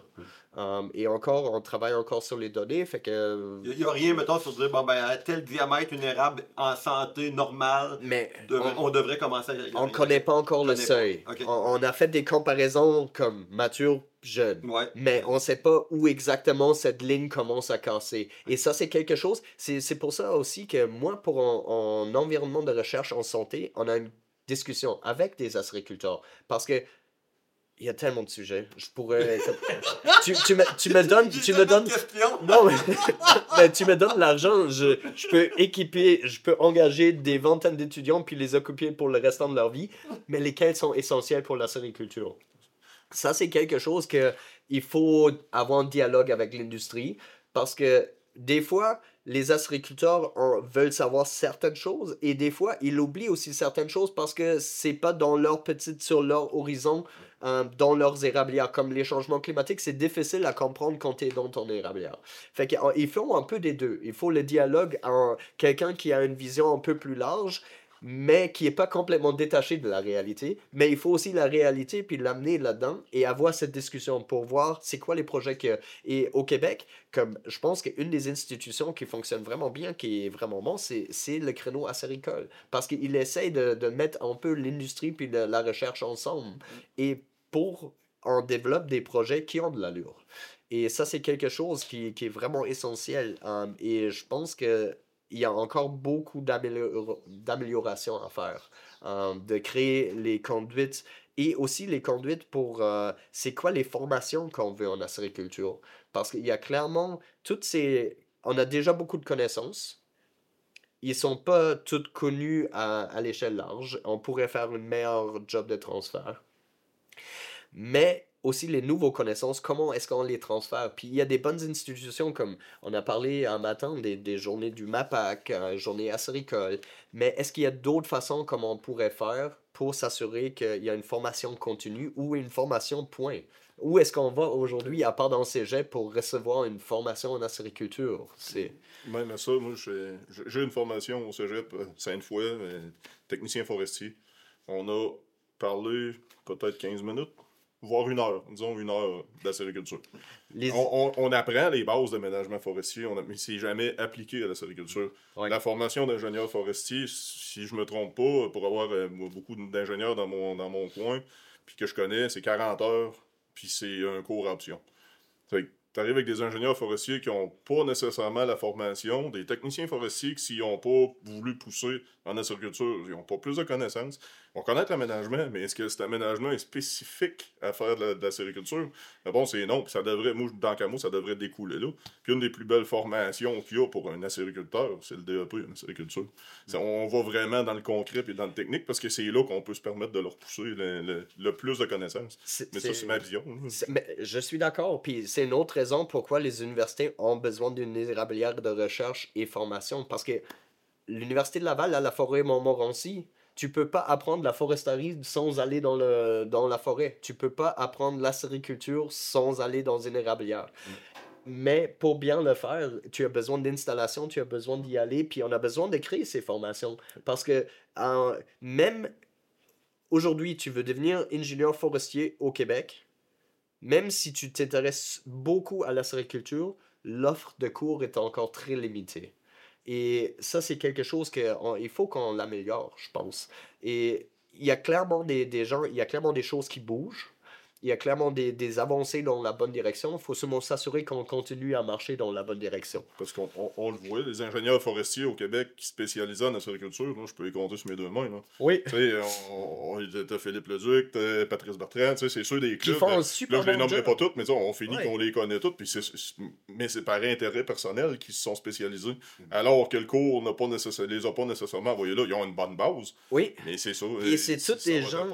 Et encore, on travaille encore sur les données, fait que... Il n'y a rien, mettons, sur dire, bon, ben, à tel diamètre, une érable en santé normale, Mais on devrait commencer à... on ne connaît pas encore le connaît seuil. pas. Ok. On a fait des comparaisons comme mature, jeune. Ouais. Mais on ne sait pas où exactement cette ligne commence à casser. Et ça, c'est quelque chose. C'est pour ça aussi que moi, pour en environnement de recherche en santé, on a une discussion avec des acériculteurs. Parce que il y a tellement de sujets. Je pourrais. tu me donnes. Question. Non, mais tu me donnes l'argent, je peux équiper, je peux engager des vingtaines d'étudiants puis les occuper pour le restant de leur vie, mais lesquels sont essentiels pour la sériculture. Ça, c'est quelque chose que il faut avoir un dialogue avec l'industrie parce que des fois, les acériculteurs veulent savoir certaines choses et des fois, ils oublient aussi certaines choses parce que c'est pas dans sur leur horizon, dans leurs érablières. Comme les changements climatiques, c'est difficile à comprendre quand tu es dans ton érablière. Fait qu'il faut un peu des deux. Il faut le dialogue en quelqu'un qui a une vision un peu plus large, mais qui n'est pas complètement détaché de la réalité. Mais il faut aussi la réalité, puis l'amener là-dedans et avoir cette discussion pour voir c'est quoi les projets qu'il y a. Et au Québec, comme je pense qu'une des institutions qui fonctionne vraiment bien, qui est vraiment bon, c'est le créneau acéricole. Parce qu'il essaye de mettre un peu l'industrie puis la recherche ensemble. Et pour on développe des projets qui ont de l'allure. Et ça, c'est quelque chose qui est vraiment essentiel. Et je pense que il y a encore beaucoup d'améliorations à faire. De créer les conduites et aussi les conduites pour c'est quoi les formations qu'on veut en acériculture. Parce qu'il y a clairement toutes ces... On a déjà beaucoup de connaissances. Ils sont pas toutes connus à l'échelle large. On pourrait faire une meilleure job de transfert. Mais aussi les nouvelles connaissances, comment est-ce qu'on les transfère. Puis il y a des bonnes institutions comme, on a parlé un matin des journées du MAPAC, journées acéricoles, mais est-ce qu'il y a d'autres façons comment on pourrait faire pour s'assurer qu'il y a une formation continue ou une formation point? Où est-ce qu'on va aujourd'hui, à part dans le cégep, pour recevoir une formation en acériculture? Même à ça, moi, j'ai une formation au cégep Sainte-Foy, technicien forestier. On a parlé peut-être 15 minutes voire disons 1 heure d'acériculture. Les- On apprend les bases de ménagement forestier, mais c'est jamais appliqué à la sériculture. Ouais. La formation d'ingénieur forestier, si je me trompe pas, pour avoir beaucoup d'ingénieurs dans mon coin, puis que je connais, c'est 40 heures, puis c'est un cours option. Fait que t'arrives avec des ingénieurs forestiers qui n'ont pas nécessairement la formation, des techniciens forestiers qui, s'ils n'ont pas voulu pousser en acériculture, ils n'ont pas plus de connaissances. On connaît l'aménagement, mais est-ce que cet aménagement est spécifique à faire de la sériculture? La réponse est non, puis ça devrait, moi, dans le camo, ça devrait découler là. Puis une des plus belles formations qu'il y a pour un acériculteur, c'est le DEP en acériculture. On va vraiment dans le concret et dans le technique, parce que c'est là qu'on peut se permettre de leur pousser le plus de connaissances. Mais ça, c'est ma vision. Mais je suis d'accord, puis c'est une autre raison pourquoi les universités ont besoin d'une érablière de recherche et formation, parce que l'Université de Laval, à la forêt Montmorency, tu peux pas apprendre la foresterie sans aller dans la forêt. Tu peux pas apprendre l'acériculture sans aller dans une érablière. Mais pour bien le faire, tu as besoin d'installation, tu as besoin d'y aller, puis on a besoin de créer ces formations. Parce que même aujourd'hui, tu veux devenir ingénieur forestier au Québec, même si tu t'intéresses beaucoup à l'acériculture, l'offre de cours est encore très limitée. Et ça, c'est quelque chose qu'il faut qu'on l'améliore, je pense. Et il y a clairement des gens, il y a clairement des choses qui bougent. Il y a clairement des avancées dans la bonne direction. Il faut seulement s'assurer qu'on continue à marcher dans la bonne direction. Parce qu'on le voit, les ingénieurs forestiers au Québec qui spécialisaient en acériculture, là, je peux les compter sur mes 2 mains. Là. Oui. Tu sais, t'as Philippe Leduc, t'as Patrice Bertrand, tu sais, c'est ceux des clubs. Qui font un là, super je les bon nommerai job. pas toutes, mais on finit Ouais. qu'on les connaît toutes, puis mais c'est par intérêt personnel qu'ils se sont spécialisés. Alors que le cours les a pas nécessairement envoyés là. Ils ont une bonne base, Oui. mais c'est ça. Et c'est tous des gens,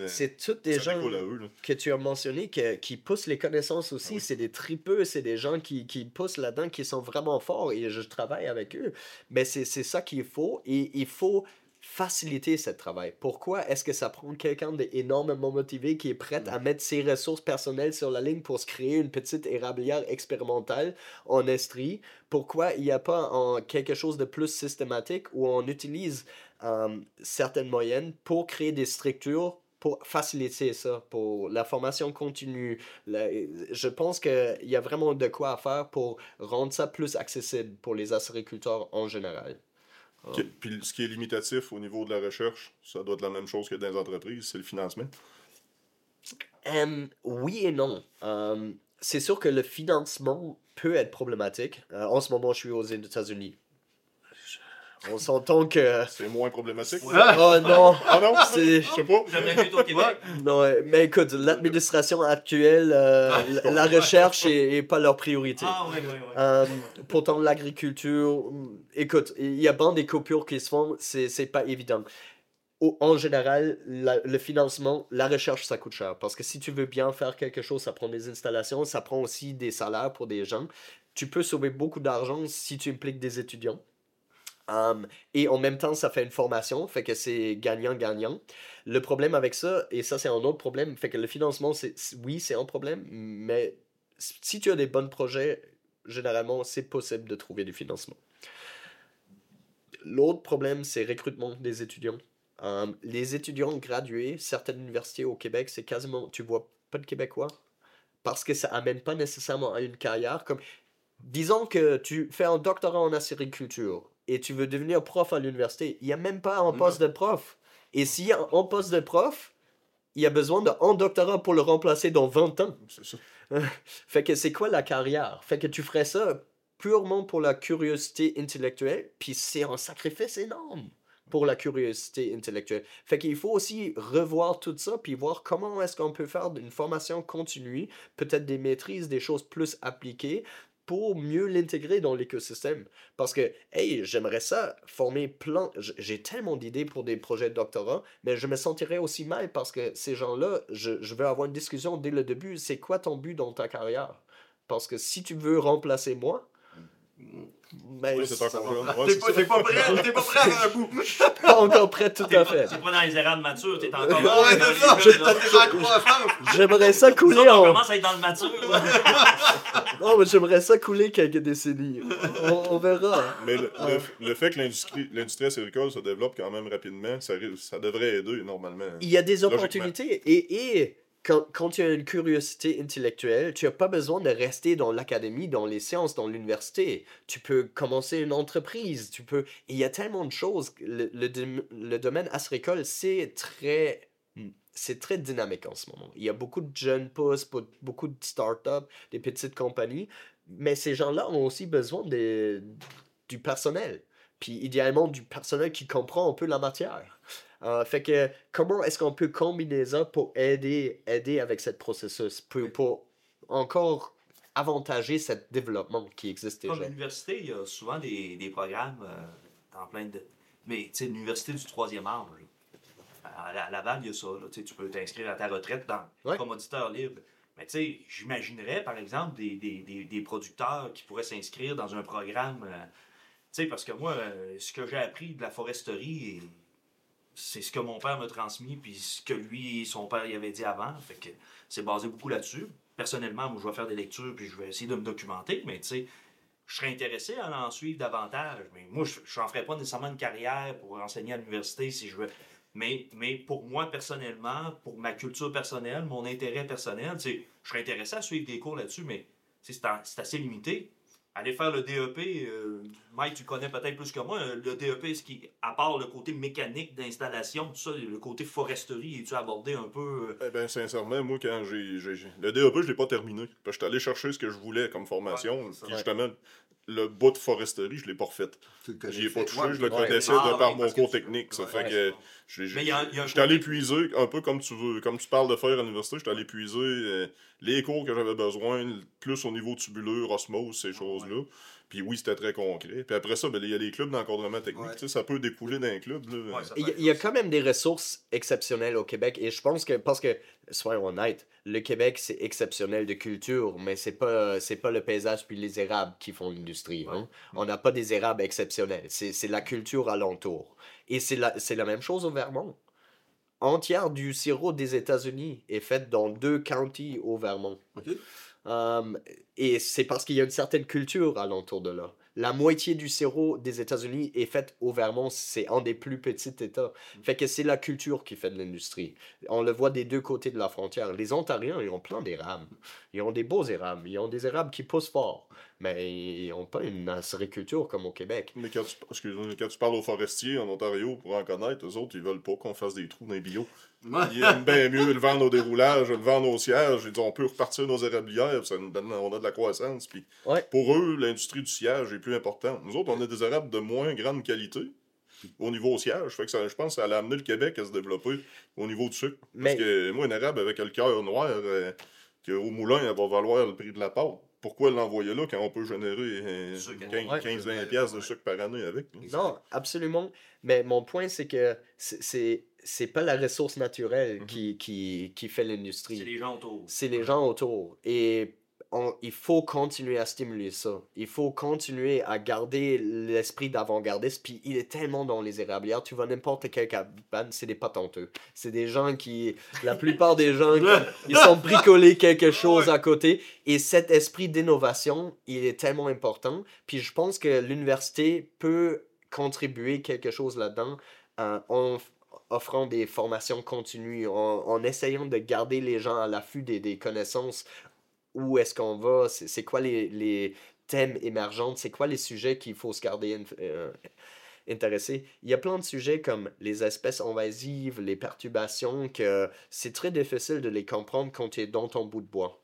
Ça découle à eux, là. que tu as mentionné qui poussent les connaissances aussi. Ah oui. C'est des tripeux, c'est des gens qui poussent là-dedans, qui sont vraiment forts et je travaille avec eux. Mais c'est ça qu'il faut et il faut faciliter ce travail. Pourquoi est-ce que ça prend quelqu'un d'énormément motivé qui est prêt à mettre ses ressources personnelles sur la ligne pour se créer une petite érablière expérimentale en Estrie? Pourquoi il n'y a pas quelque chose de plus systématique où on utilise certaines moyennes pour créer des structures pour faciliter ça, pour la formation continue? Je pense qu'il y a vraiment de quoi à faire pour rendre ça plus accessible pour les acériculteurs en général. Puis ce qui est limitatif au niveau de la recherche, ça doit être la même chose que dans les entreprises, c'est le financement. Oui et non. C'est sûr que le financement peut être problématique. En ce moment, je suis aux États-Unis. On s'entend que... C'est moins problématique. Ouais. Oh non! Ah non? C'est... Je sais pas. J'aimerais mieux être au Québec. Non, mais écoute, l'administration actuelle, la recherche est pas leur priorité. Ah, oui. Pourtant, l'agriculture, écoute, il y a bien des coupures qui se font, c'est pas évident. En général, le financement, la recherche, ça coûte cher. Parce que si tu veux bien faire quelque chose, ça prend des installations, ça prend aussi des salaires pour des gens. Tu peux sauver beaucoup d'argent si tu impliques des étudiants. Et en même temps, ça fait une formation, fait que c'est gagnant-gagnant. Le problème avec ça, et ça c'est un autre problème, fait que le financement, oui, c'est un problème, mais si tu as des bons projets, généralement, c'est possible de trouver du financement. L'autre problème, c'est le recrutement des étudiants. Les étudiants gradués, certaines universités au Québec, c'est quasiment, tu vois pas de Québécois, parce que ça amène pas nécessairement à une carrière. Comme, disons que tu fais un doctorat en acériculture, et tu veux devenir prof à l'université, il n'y a même pas un poste de prof. Et s'il y a un poste de prof, il y a besoin d'un doctorat pour le remplacer dans 20 ans. C'est ça. Fait que c'est quoi la carrière? Fait que tu ferais ça purement pour la curiosité intellectuelle, puis c'est un sacrifice énorme pour la curiosité intellectuelle. Fait qu'il faut aussi revoir tout ça, puis voir comment est-ce qu'on peut faire une formation continue, peut-être des maîtrises, des choses plus appliquées, pour mieux l'intégrer dans l'écosystème. Parce que, hey, j'aimerais ça former plein... J'ai tellement d'idées pour des projets de doctorat, mais je me sentirais aussi mal parce que ces gens-là, je veux avoir une discussion dès le début. C'est quoi ton but dans ta carrière? Parce que si tu veux remplacer moi... Ben, Oui, c'est encore jeune. Ouais, T'es pas prêt à faire un bout. pas encore prêt tout à fait. T'es pas dans les erreurs de mature, t'es encore Ouais, dans c'est les ça. jeunes, là. T'es en croissance. J'aimerais ça Nous couler autres, on en... commence à être dans le mature. là. Non, mais j'aimerais ça couler quelques décennies. On verra. Mais le fait que l'industrie acéricole se développe quand même rapidement, ça devrait aider normalement. Il y a des opportunités et quand tu as une curiosité intellectuelle, tu n'as pas besoin de rester dans l'académie, dans les sciences, dans l'université. Tu peux commencer une entreprise. Il y a tellement de choses. Le domaine acéricole, c'est très dynamique en ce moment. Il y a beaucoup de jeunes pousses, beaucoup de startups, des petites compagnies. Mais ces gens-là ont aussi besoin du personnel. Puis idéalement, du personnel qui comprend un peu la matière. Fait que comment est-ce qu'on peut combiner ça pour aider avec ce processus, pour encore avantager ce développement qui existe Comme déjà? l'université, il y a souvent des programmes en plein de... Mais tu sais, l'université du troisième âge, à Laval, il y a ça. Là, tu peux t'inscrire à ta retraite comme auditeur libre. Mais tu sais, j'imaginerais, par exemple, des producteurs qui pourraient s'inscrire dans un programme... tu sais, parce que moi, ce que j'ai appris de la foresterie... C'est ce que mon père m'a transmis, puis ce que lui, son père, y avait dit avant. Fait que c'est basé beaucoup là-dessus. Personnellement, moi, je vais faire des lectures, puis je vais essayer de me documenter, mais tu sais, je serais intéressé à en suivre davantage. Mais moi, je n'en ferais pas nécessairement une carrière pour enseigner à l'université si je veux. Mais pour moi, personnellement, pour ma culture personnelle, mon intérêt personnel, je serais intéressé à suivre des cours là-dessus, mais c'est assez limité. Aller faire le DEP, Mike, tu connais peut-être plus que moi, le DEP, à part le côté mécanique d'installation, tout ça, le côté foresterie, es-tu abordé un peu? Eh bien, sincèrement, moi, quand le DEP, je l'ai pas terminé. Parce que j'étais allé chercher ce que je voulais comme formation. Puis justement, le bout de foresterie, je l'ai pas refait. J'y ai pas touché, je le connaissais par mon cours technique. Ça fait que j'étais allé puiser, un peu comme tu parles de faire à l'université, j'étais allé puiser les cours que j'avais besoin, plus au niveau tubulure, osmose, ces choses-là. Puis oui, c'était très concret. Puis après ça, il y a les clubs d'encadrement technique. Ça peut découler d'un club. Là. Il y a quand même des ressources exceptionnelles au Québec. Et je pense que, parce que, soyons honnêtes, le Québec, c'est exceptionnel de culture, mais c'est pas le paysage puis les érables qui font l'industrie. Hein? On n'a pas des érables exceptionnels. C'est la culture alentour. Et c'est la même chose au Vermont. Entière du sirop des États-Unis est faite dans 2 counties au Vermont. OK. Et c'est parce qu'il y a une certaine culture alentour de là. La moitié du sirop des États-Unis est faite au Vermont, c'est un des plus petits États. Fait que c'est la culture qui fait de l'industrie. On le voit des 2 côtés de la frontière. Les Ontariens, ils ont plein d'érables. Ils ont des beaux érables. Ils ont des érables qui poussent fort. Mais ils n'ont pas une acériculture comme au Québec. Mais quand tu parles aux forestiers en Ontario, pour en connaître, eux autres, ils veulent pas qu'on fasse des trous dans les bio. Ils aiment bien mieux le vendre au déroulage, le vendre au siège. Ils disent, on peut repartir nos érablières, on a de la croissance. Puis pour eux, l'industrie du siège est plus importante. Nous autres, on a des érables de moins grande qualité au niveau au siège. Fait que je pense que ça allait amener le Québec à se développer au niveau du sucre. Parce que moi, une érable avec le cœur noir, au moulin, elle va valoir le prix de la pâte. Pourquoi l'envoyer là quand on peut générer 15-20 piastres de sucre par année avec? Non, absolument. Mais mon point, c'est que c'est pas la ressource naturelle qui fait l'industrie. C'est les gens autour. C'est les gens autour. Et il faut continuer à stimuler ça. Il faut continuer à garder l'esprit d'avant-gardiste. Puis il est tellement dans les érablières. Tu vois n'importe quelle cabane, c'est des patenteux. C'est des gens qui... La plupart des gens, ils sont bricolés quelque chose à côté. Et cet esprit d'innovation, il est tellement important. Puis je pense que l'université peut contribuer quelque chose là-dedans en offrant des formations continues, en essayant de garder les gens à l'affût des connaissances. Où est-ce qu'on va? C'est quoi les thèmes émergents? C'est quoi les sujets qu'il faut se garder intéressés? Il y a plein de sujets comme les espèces invasives, les perturbations, que c'est très difficile de les comprendre quand tu es dans ton bout de bois.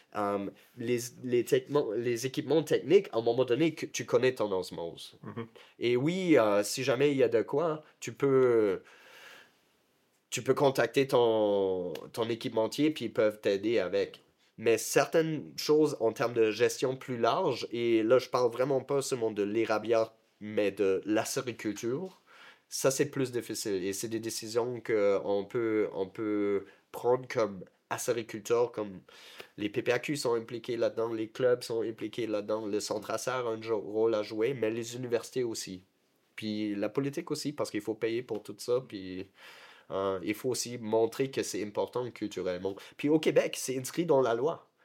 Les équipements techniques, à un moment donné, tu connais ton osmose. Et oui, si jamais il y a de quoi, tu peux contacter ton équipementier, puis ils peuvent t'aider avec. Mais certaines choses en termes de gestion plus large, et là je parle vraiment pas seulement de l'érablière, mais de l'acériculture, ça c'est plus difficile. Et c'est des décisions qu'on peut prendre comme acériculteur, comme les PPAQ sont impliqués là-dedans, les clubs sont impliqués là-dedans, le centre Acer a un rôle à jouer, mais les universités aussi. Puis la politique aussi, parce qu'il faut payer pour tout ça, puis... il faut aussi montrer que c'est important culturellement. Puis au Québec, c'est inscrit dans la loi.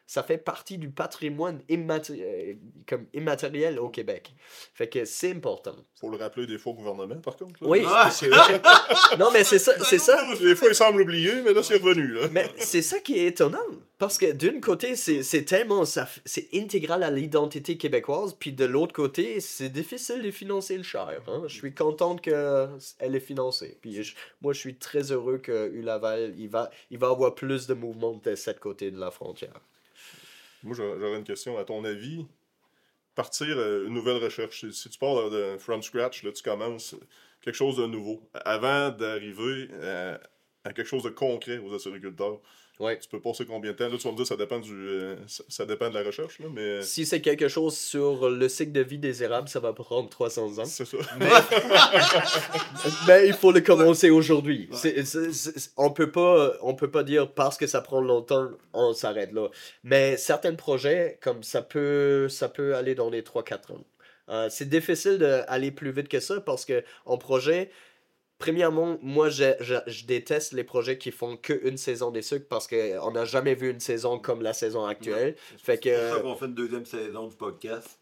ça fait partie du patrimoine comme immatériel au Québec. Fait que c'est important. Faut le rappeler des fois au gouvernement, par contre. Là. Oui, c'est vrai. Non, mais c'est ça. Des fois, il semble oublier, mais là, c'est revenu. Là. Mais c'est ça qui est étonnant. Parce que d'un côté, c'est tellement... c'est intégral à l'identité québécoise, puis de l'autre côté, c'est difficile de financer le cher. Hein? Je suis contente qu'elle est financée. Puis moi, je suis très heureux que Laval, il va avoir plus de mouvement de cette côté de la frontière. Moi, j'aurais une question. À ton avis, partir une nouvelle recherche, si tu pars de from scratch, là, tu commences quelque chose de nouveau, avant d'arriver à quelque chose de concret aux acériculteurs, Ouais. tu peux passer combien de temps? Là, tu vas me dire ça dépend de la recherche, là, mais... Si c'est quelque chose sur le cycle de vie des érables, ça va prendre 300 ans. C'est ça. Mais il faut le commencer aujourd'hui. On peut pas dire parce que ça prend longtemps, on s'arrête là. Mais certains projets, comme ça peut aller dans les 3-4 ans. C'est difficile d'aller plus vite que ça parce que en projet, premièrement, moi je déteste les projets qui font qu'une saison des sucres parce qu'on n'a jamais vu une saison comme la saison actuelle. Fait que... C'est pour ça qu'on fait une deuxième saison du podcast.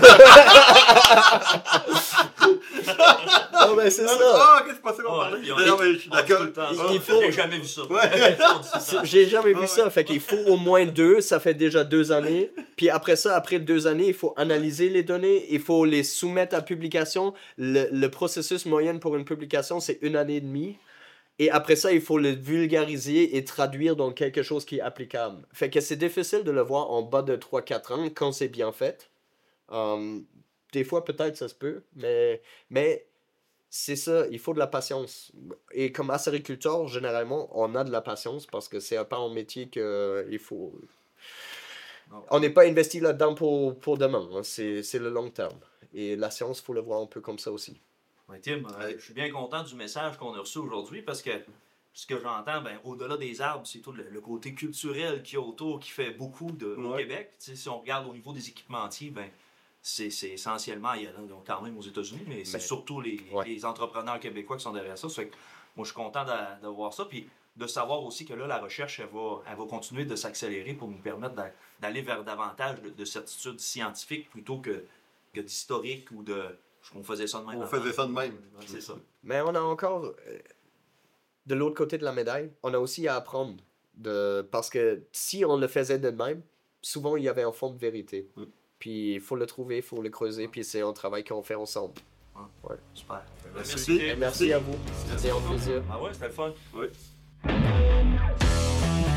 Non, mais c'est ça. Ah, qu'est-ce que c'est pas ça qu'on parlait? Non, mais je suis d'accord. Il faut... J'ai jamais vu ça. J'ai jamais vu ça. Fait qu'il faut au moins 2. Ça fait déjà 2 années. Puis après ça, après 2 années, il faut analyser les données. Il faut les soumettre à publication. Le processus moyen pour une publication, c'est 1 année et demie. Et après ça, il faut le vulgariser et traduire dans quelque chose qui est applicable. Fait que c'est difficile de le voir en bas de 3-4 ans quand c'est bien fait. Des fois, peut-être, ça se peut. Mais c'est ça, il faut de la patience. Et comme acériculteur, généralement, on a de la patience parce que c'est pas un métier qu'il faut... On n'est pas investi là-dedans pour demain. Hein. C'est le long terme. Et la science, il faut le voir un peu comme ça aussi. Ouais, Tim, je suis bien content du message qu'on a reçu aujourd'hui parce que ce que j'entends, au-delà des arbres, c'est tout le côté culturel qu'il y a autour qui fait beaucoup au Québec. T'sais, si on regarde au niveau des équipementiers, c'est essentiellement, il y a quand même aux États-Unis, mais c'est surtout les entrepreneurs québécois qui sont derrière ça. Fait que moi, je suis content de voir ça. Puis de savoir aussi que là, la recherche, elle va continuer de s'accélérer pour nous permettre d'aller vers davantage de certitudes scientifiques plutôt que d'historique ou de... On faisait ça de même. On faisait ça de même. C'est ça. Mais on a encore, de l'autre côté de la médaille, on a aussi à apprendre. Parce que si on le faisait de même, souvent il y avait un fond de vérité. Puis il faut le trouver, il faut le creuser, puis c'est un travail qu'on fait ensemble. Ouais. Super. Merci. Merci à vous. C'était un plaisir. Ah ouais, c'était le fun. Oui.